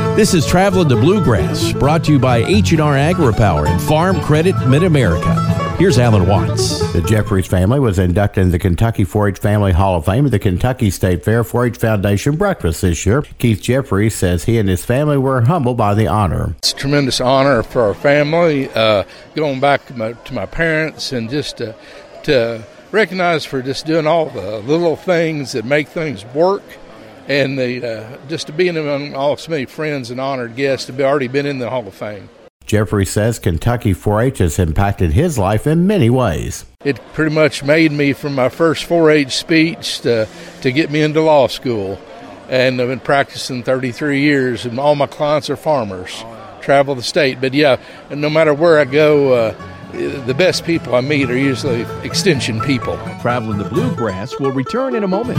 This is Traveling the Bluegrass, brought to you by H&R Agri-Power and Farm Credit Mid-America. Here's Alan Watts. The Jeffries family was inducted into the Kentucky 4-H Family Hall of Fame at the Kentucky State Fair 4-H Foundation breakfast this year. Keith Jeffries says he and his family were humbled by the honor. It's a tremendous honor for our family, going back to my parents, and just to recognize for just doing all the little things that make things work. And just to be among all so many friends and honored guests to be already been in the Hall of Fame. Jeffrey says Kentucky 4-H has impacted his life in many ways. It pretty much made me from my first 4-H speech to get me into law school. And I've been practicing 33 years, and all my clients are farmers, travel the state. But yeah, no matter where I go, the best people I meet are usually extension people. Traveling the Bluegrass will return in a moment.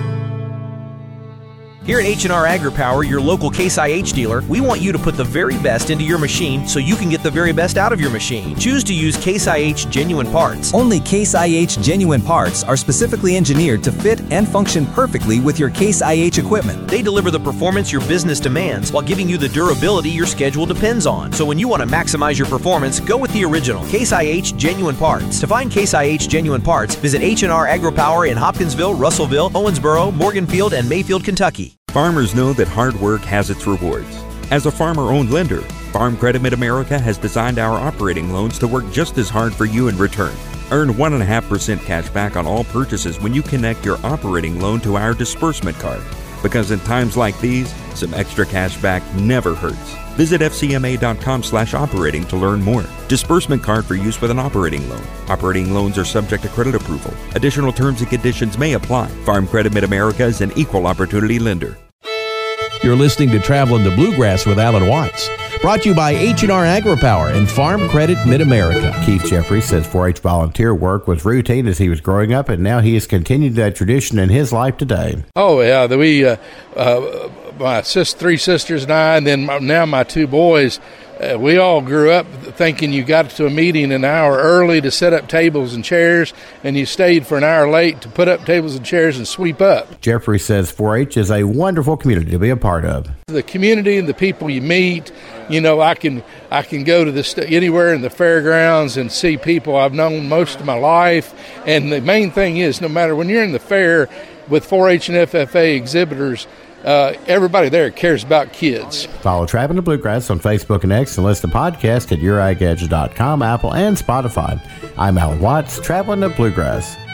Here at H&R Agri-Power, your local Case IH dealer, we want you to put the very best into your machine so you can get the very best out of your machine. Choose to use Case IH genuine parts. Only Case IH genuine parts are specifically engineered to fit and function perfectly with your Case IH equipment. They deliver the performance your business demands while giving you the durability your schedule depends on. So when you want to maximize your performance, go with the original Case IH genuine parts. To find Case IH genuine parts, visit H&R Agri-Power in Hopkinsville, Russellville, Owensboro, Morganfield, and Mayfield, Kentucky. Farmers know that hard work has its rewards. As a farmer-owned lender, Farm Credit Mid-America has designed our operating loans to work just as hard for you in return. Earn 1.5% cash back on all purchases when you connect your operating loan to our disbursement card. Because in times like these, some extra cash back never hurts. Visit fcma.com/operating to learn more. Disbursement card for use with an operating loan. Operating loans are subject to credit approval. Additional terms and conditions may apply. Farm Credit Mid-America is an equal opportunity lender. You're listening to Traveling the Bluegrass with Alan Watts, brought to you by H&R Agri-Power and Farm Credit Mid-America. Keith Jeffries says 4-H volunteer work was routine as he was growing up, and now he has continued that tradition in his life today. Oh, yeah. We, my three sisters and I, and then now my two boys, we all grew up thinking you got to a meeting an hour early to set up tables and chairs, and you stayed for an hour late to put up tables and chairs and sweep up. Jeffrey says 4-H is a wonderful community to be a part of. The community and the people you meet, you know, I can go to anywhere in the fairgrounds and see people I've known most of my life. And the main thing is, no matter when you're in the fair with 4-H and FFA exhibitors, everybody there cares about kids. Follow Traveling the Bluegrass on Facebook and X, and listen to podcasts at YourAgEdge.com, Apple, and Spotify. I'm Alan Watts, Traveling the Bluegrass.